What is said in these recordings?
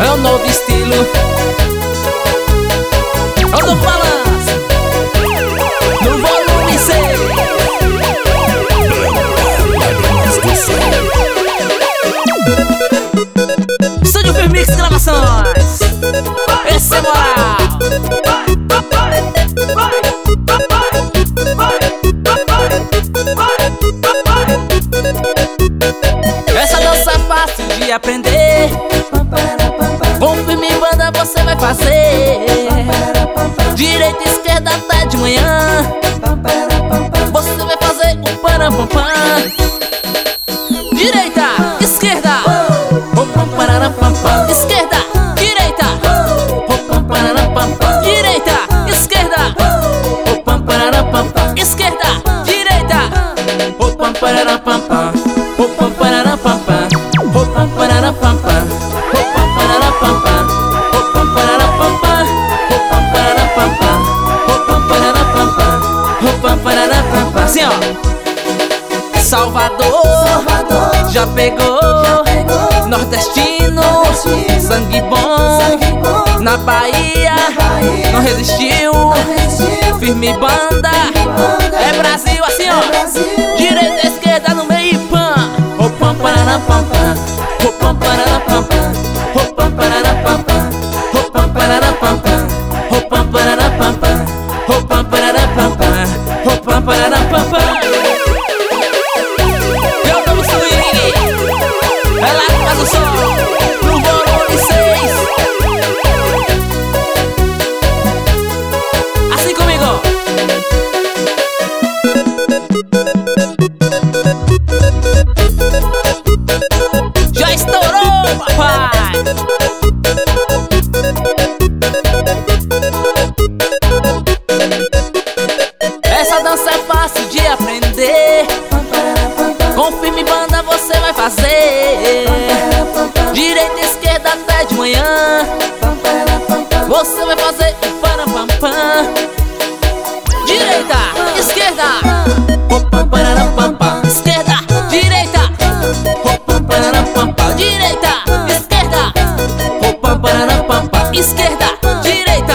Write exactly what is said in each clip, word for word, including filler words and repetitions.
É um novo estilo, é um novo balanço, no volume seis. Estúdio Firmix Gravações. Esse é moral. Essa dança é fácil de aprender. Com firme banda você vai fazer. Direita, esquerda até de manhã. Você vai fazer o parapampam. Direita, esquerda, esquerda, direita, direita, esquerda, esquerda, direita, assim ó. Salvador, Salvador já pegou, já pegou. Nordestino, Nordestino sangue, bom. sangue bom. Na Bahia, Na Bahia não, resistiu. não resistiu. Firme banda, firme banda. É Brasil assim ó. É Brasil. Direita, esquerda no meio e pam. O pam parará pam pam. O pam parará pam pam. O pam parará pam pam. O pam parará pam pam. O pam parará pam pam. O pam parará pam pam. O pam parará pam pam. Já estourou, papai! Essa dança é fácil de aprender. Com firme banda você vai fazer. Direita, esquerda até de manhã. Você vai fazer o parapampam. Direita, esquerda, esquerda, direita, direita, esquerda, esquerda, direita,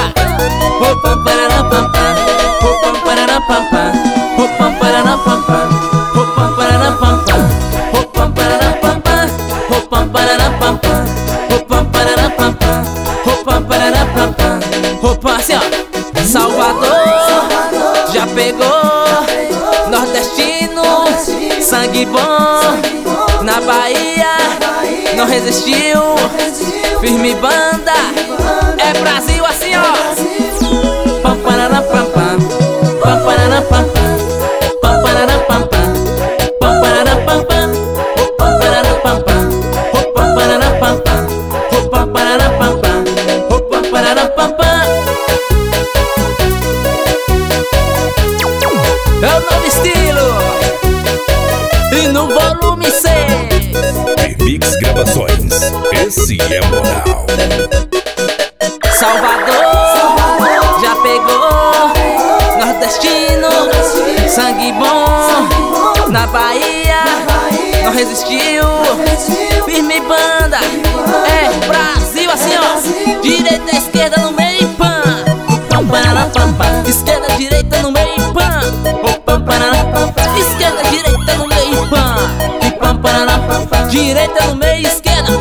assim ó. Salvador, Salvador já pegou, já pegou. Nordestino, Nordestino sangue, bom. sangue bom. Na Bahia, Na Bahia não, resistiu. não resistiu. Firme banda, firme banda. É Brasil assim ó. É pam parará pam pam. Pam parará pam pam. Pam parará pam pam. Pam parará pam pam. Pam parará pam pam. Pam parará pam pam. Pam parará pam pam. Pam parará pam pam. É o novo estilo e no volume seis. Firmix Gravações, esse é moral. Salvador, Salvador já pegou, pegou. Nordestino, Nordestino sangue, bom. sangue bom. Na Bahia, Na Bahia não, resistiu. não resistiu. Firme banda, firme banda. É Brasil assim ó. Brasil. Direita, esquerda no meio e pam. Pam parará pam pam. Esquerda, direita no meio e pam. Esquerda, direita no meio, pam. E pam, parará, pam, pam. Direita no meio, esquerda,